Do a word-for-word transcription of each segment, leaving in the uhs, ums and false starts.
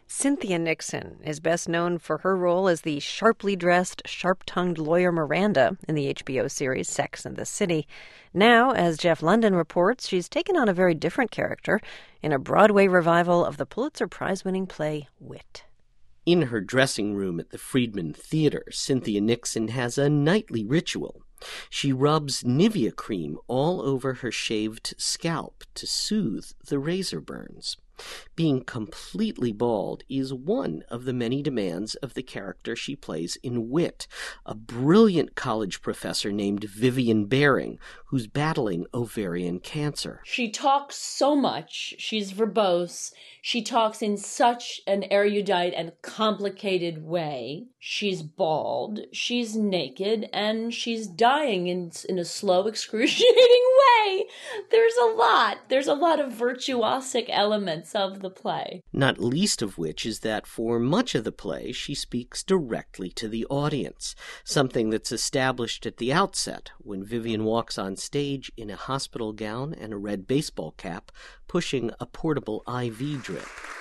Cynthia Nixon is best known for her role as the sharply dressed, sharp-tongued lawyer Miranda in the H B O series Sex and the City. Now, as Jeff London reports, she's taken on a very different character in a Broadway revival of the Pulitzer Prize-winning play Wit. In her dressing room at the Friedman Theater, Cynthia Nixon has a nightly ritual. She rubs Nivea cream all over her shaved scalp to soothe the razor burns. Being completely bald is one of the many demands of the character she plays in Wit, a brilliant college professor named Vivian Baring, who's battling ovarian cancer. She talks so much. She's verbose. She talks in such an erudite and complicated way. She's bald. She's naked. And she's dying in, in a slow, excruciating way. There's a lot. There's a lot of virtuosic elements of the play. Not least of which is that for much of the play, she speaks directly to the audience, something that's established at the outset when Vivian walks on stage in a hospital gown and a red baseball cap, pushing a portable I V drip.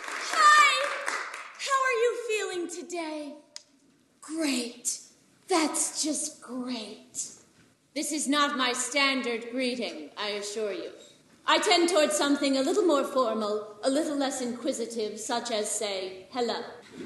Hi! How are you feeling today? Great. That's just great. This is not my standard greeting, I assure you. I tend towards something a little more formal, a little less inquisitive, such as, say, hello.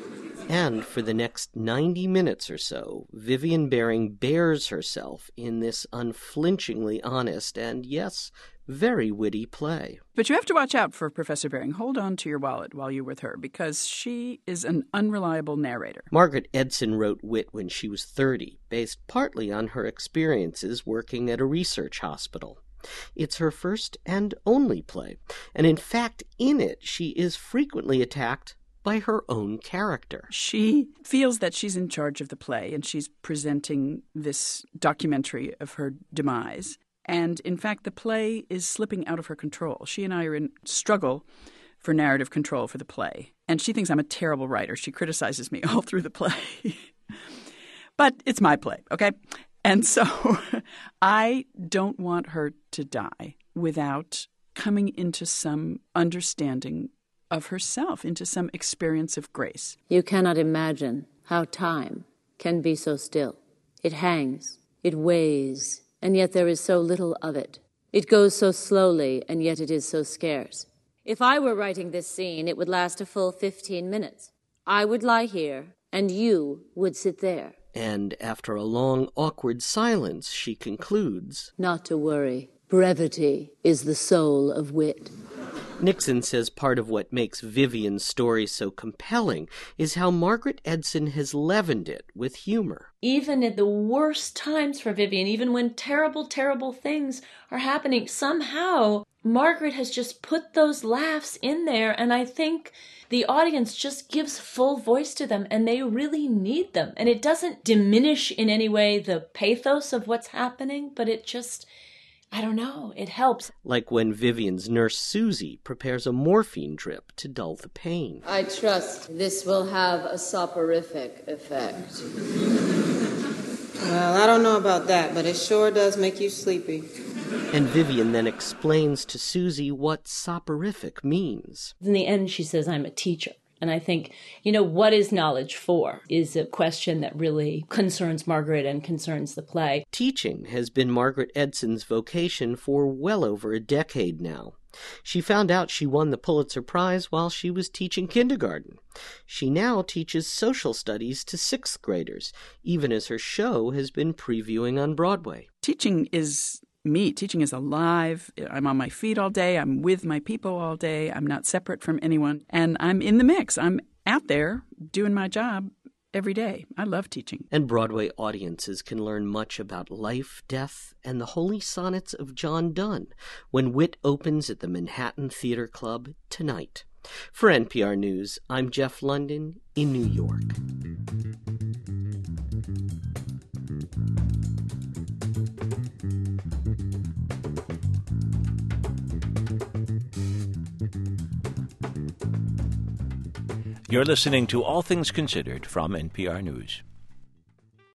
And for the next ninety minutes or so, Vivian Baring bears herself in this unflinchingly honest and, yes, very witty play. But you have to watch out for Professor Baring. Hold on to your wallet while you're with her, because she is an unreliable narrator. Margaret Edson wrote Wit when she was thirty, based partly on her experiences working at a research hospital. It's her first and only play, and in fact, in it, she is frequently attacked by her own character. She feels that she's in charge of the play, and she's presenting this documentary of her demise. And in fact, the play is slipping out of her control. She and I are in struggle for narrative control for the play, and she thinks I'm a terrible writer. She criticizes me all through the play. But it's my play, okay? And so I don't want her to die without coming into some understanding of herself, into some experience of grace. You cannot imagine how time can be so still. It hangs, it weighs, and yet there is so little of it. It goes so slowly, and yet it is so scarce. If I were writing this scene, it would last a full fifteen minutes. I would lie here, and you would sit there. And after a long, awkward silence, she concludes, Not to worry. Brevity is the soul of wit. Nixon says part of what makes Vivian's story so compelling is how Margaret Edson has leavened it with humor. Even at the worst times for Vivian, even when terrible, terrible things are happening, somehow Margaret has just put those laughs in there, and I think the audience just gives full voice to them, and they really need them. And it doesn't diminish in any way the pathos of what's happening, but it just, I don't know, it helps. Like when Vivian's nurse Susie prepares a morphine drip to dull the pain. I trust this will have a soporific effect. Well, I don't know about that, but it sure does make you sleepy. And Vivian then explains to Susie what soporific means. In the end, she says, I'm a teacher. And I think, you know, what is knowledge for is a question that really concerns Margaret and concerns the play. Teaching has been Margaret Edson's vocation for well over a decade now. She found out she won the Pulitzer Prize while she was teaching kindergarten. She now teaches social studies to sixth graders, even as her show has been previewing on Broadway. Teaching is me. Teaching is alive. I'm on my feet all day. I'm with my people all day. I'm not separate from anyone. And I'm in the mix. I'm out there doing my job every day. I love teaching. And Broadway audiences can learn much about life, death, and the holy sonnets of John Donne when Wit opens at the Manhattan Theater Club tonight. For N P R News, I'm Jeff London in New York. You're listening to All Things Considered from N P R News.